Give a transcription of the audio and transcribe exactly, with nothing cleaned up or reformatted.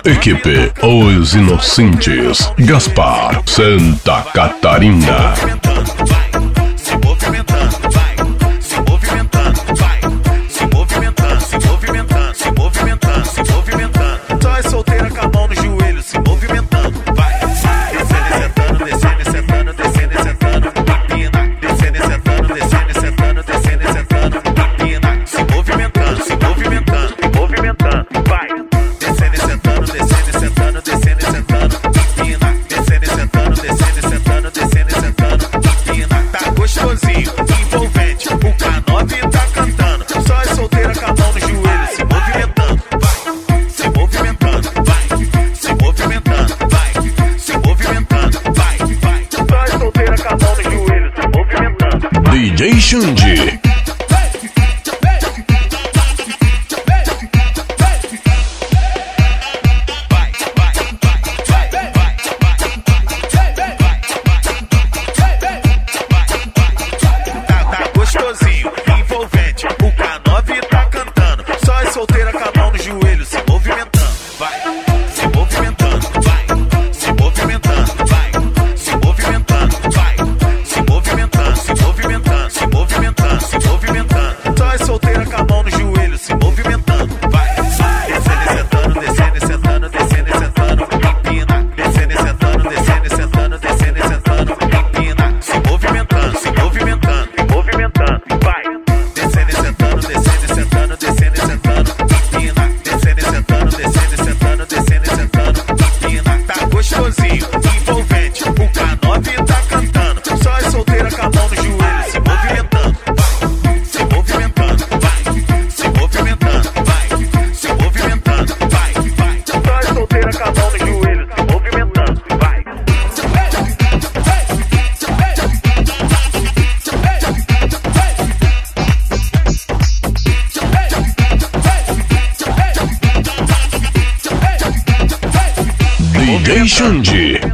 Equipe Os Inocentes, Gaspar, Santa Catarina. Se movimentando, vai, se movimentando, vai, se movimentando, se movimentando, se movimentando, se movimentando. Só é solteira com a mão no joelho, se movimentando, vai. Descendo e sentando, descendo e sentando, descendo e sentando, empina. Descendo e sentando, descendo e sentando, descendo e sentando, empina. Se movimentando, se movimentando, se movimentando, vai. Descendo e sentando, descendo e sentando, descendo e sentando, empina. Descendo e sentando, descendo e sentando, descendo e sentando, empina. Tá gostosinho, envolvente, o K nove tá cantando. Só é solteira com a mão no joelho, se movimentando, vai. Se movimentando, vai. Se movimentando, vai. Se movimentando, vai, vai. Só é solteira com a mão no joelho, se movimentando. D J Xande. Envolvente, o K nove tá cantando. Só é solteira com a mão no joelho, se movimentando, vai. Se movimentando, vai. Se movimentando, vai. Se movimentando, vai. Se movimentando, se movimentando, se movimentando, se movimentando. Só é solteira com a mão no joelho, se movimentando, vai. Descendo e sentando, descendo e sentando, descendo e sentando, empina. Descendo e sentando, descendo e sentando, descendo e sentando, empina. Se movimentando, se movimentando, se movimentando, vai. Descendo e sentando, descendo e sentando, descendo e sentando, empina. Descendo e sentando, descendo e sentando, descendo e sentando, empina. Tá gostosinho, envolvente, o K nove tá cantando. Só é solteira com a mão no joelho, se movimentando, vai. Se movimentando, vai. Se movimentando, vai. Se movimentando, vai, vai. Só é solteira com a mão no joelho, se movimentando, vai. D J Xande.